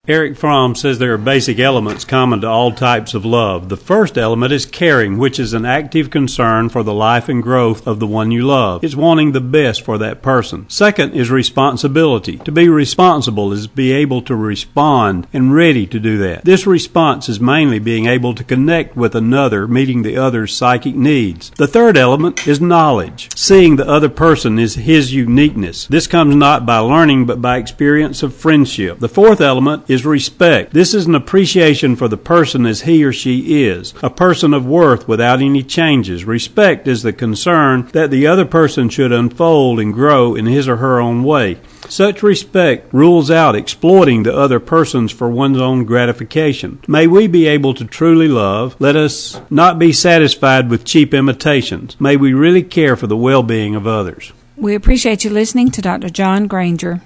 Eric Fromm says there are basic elements common to all types of love. The first element is caring, which is an active concern for the life and growth of the one you love. It's wanting the best for that person. Second is responsibility. To be responsible is be able to respond and ready to do that. This response is mainly being able to connect with another, meeting the other's psychic needs. The third element is knowledge, seeing the other person is his uniqueness. This comes not by learning but by experience of friendship. The fourth element is respect. This is an appreciation for the person as he or she is, a person of worth without any changes. Respect is the concern that the other person should unfold and grow in his or her own way. Such respect rules out exploiting the other persons for one's own gratification. May we be able to truly love. Let us not be satisfied with cheap imitations. May we really care for the well-being of others. We appreciate you listening to Dr. John Granger.